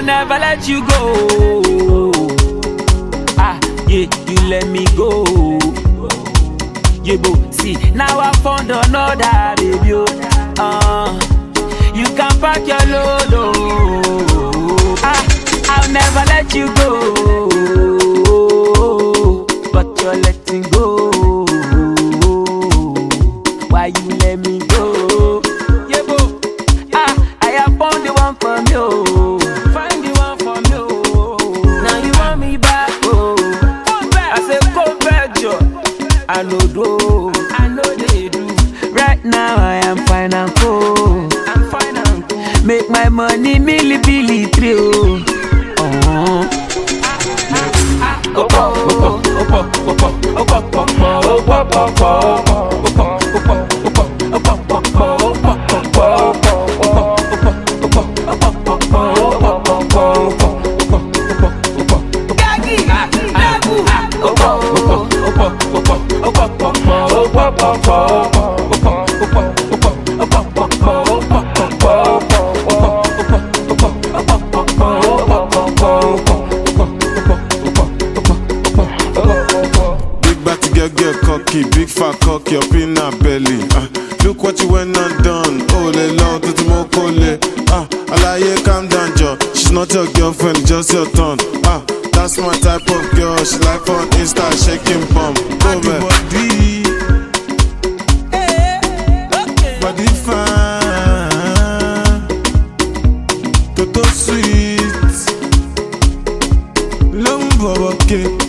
never let you go. Ah, yeah, you let me go. Yeah, bo, see, now I found another baby. You can pack your load. Ah, I'll never let you go. But you're letting go. Why you let me go? Yeah, bo, ah, I have found the one for you. Find the one for you. Now you want me back, oh. I say go back, Joe. I know they do. Right now I am fine and cool. I'm fine and cool. Make my money milli trio. Big fat cock, your peanut belly. Look what you went and done. Oh, le long to the mokole. Alaye, calm down, Joe. She's not your girlfriend, just your turn. That's my type of girl. She like on Insta, shaking bum. Go back. Body, body fine, toto sweet, long bubble cake.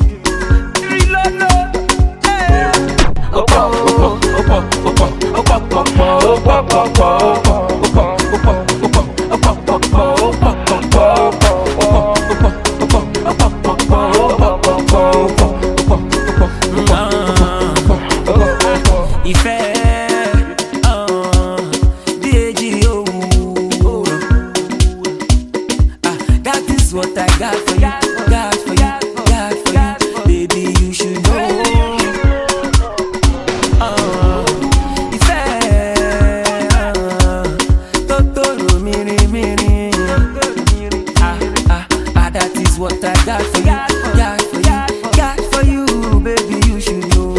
That is what I got for you, got for you, got for you. Baby, you should know. That is what I got for you, got for you, got for you, baby, you should know.